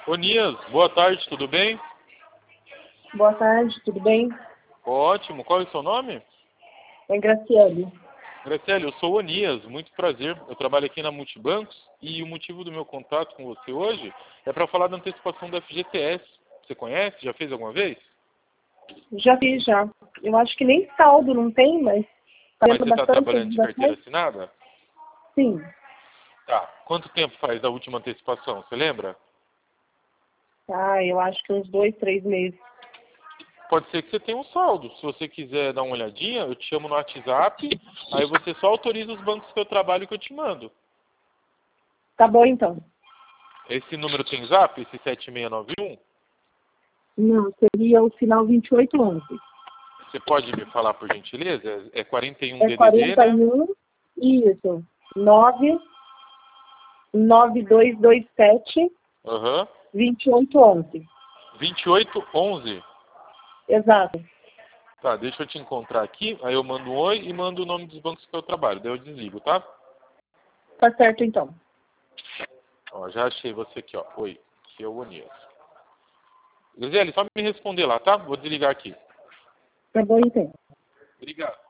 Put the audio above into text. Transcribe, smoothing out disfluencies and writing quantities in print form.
Nias, boa tarde, tudo bem? Boa tarde, tudo bem? Ótimo, qual é o seu nome? É Graciele. Graciele, eu sou o Nias, muito prazer. Eu trabalho aqui na Multibancos e o motivo do meu contato com você hoje é para falar da antecipação da FGTS. Você conhece? Já fez alguma vez? Já fiz, já. Eu acho que nem saldo não tem, mas tá Mas tendo você está bastante trabalhando de carteira bastante. assinada? Sim. Tá. Quanto tempo faz da última antecipação? Você lembra? Eu acho que uns 2, 3 meses. Pode ser que você tenha um saldo. Se você quiser dar uma olhadinha, eu te chamo no WhatsApp, aí você só autoriza os bancos que eu trabalho que eu te mando. Tá bom, então. Esse número tem zap, esse 7691? Não, seria o final 2811. Você pode me falar, por gentileza? É 41 É DDD, né? 41, isso. 99227 Aham. 2811. 2811. Exato. Tá, deixa eu te encontrar aqui, aí eu mando um oi e mando o nome dos bancos que eu trabalho, daí eu desligo, tá? Tá certo, então. Ó, já achei você aqui, ó. Oi, aqui é o Onias. Gisele, só me responder lá, tá? Vou desligar aqui. Tá bom, então. Obrigado.